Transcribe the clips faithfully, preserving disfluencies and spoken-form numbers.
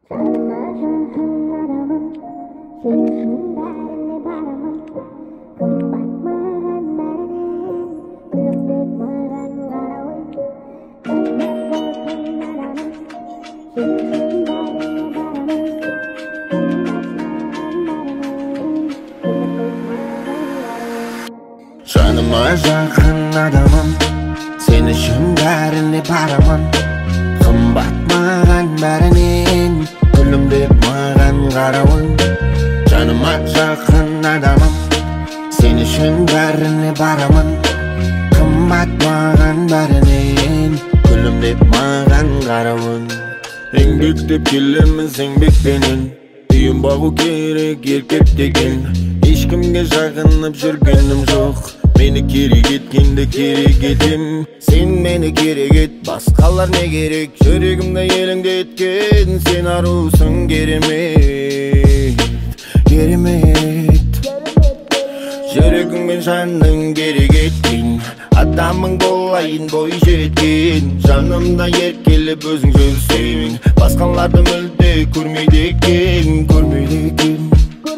Canıma yakın adamım, sen için bärine baraman. Kımbat mağan bärinin, gülüm dep mağan karawın. Canıma yakın adamım, sen için bärine baraman. Kımbat mağan bärinin, gülüm dep mağan karawın. Еңбек деп келеміз еңбекпенен, үйін бағу керек еркек деген. Ешкімге жағынып жүргенім жоқ, мені керек еткенді керек етем. Сен мені керек ет, басқалар не керек? Жүрегімді елеңдеткен, сен арусың керемет, керемет. Жүрегіңмен жаның керек еткен, адамың болайын бой жеткен. Жанымда еркелеп өзің жүрсең, басқаларды мүлде көрмейді екен, көрмейді екен,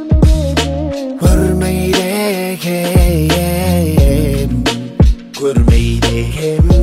көрмейді екен, көрмейді екен.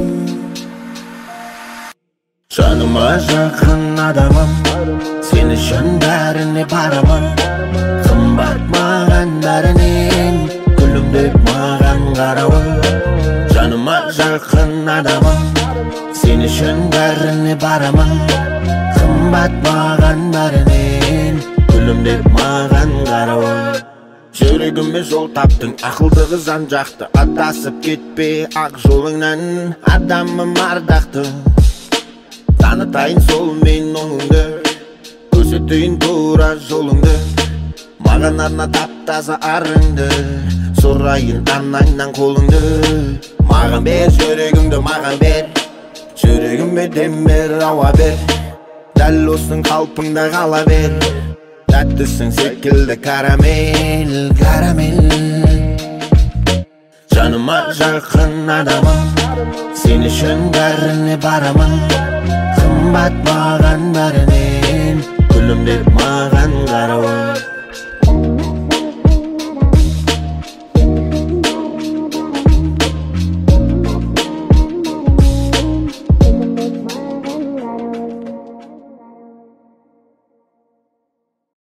Жаныма жақын адамым, сен үшін бәріне барамын. Қымбат маған бәрінен, гүлім деп маған қарауы. Жаныма жақын адамым, сен үшін бәріне барамын. Қымбат маған бәрінен, гүлім деп маған қарауы. Жүрегіме жол таптың, ақылдығы жан жақты. Адасып кетпе ақ жолыңнан, адамым ардақты. Танытайын сол мен оңыңды, көрсетейін тура жолыңды. Маған арна тап-таза арыңды, сұрайын анаңнан қолыңды. Маған бер жүрегіңді, маған бер, жүрегіме дем бер, ауа бер. Дәл осың қалпыңда қала бер, тәттісің секілді карамел, карамел. Жаныма жақын адамым, сен үшін бәріне барамын. Қымбат маған бәрінен, гүлім деп маған қарауы.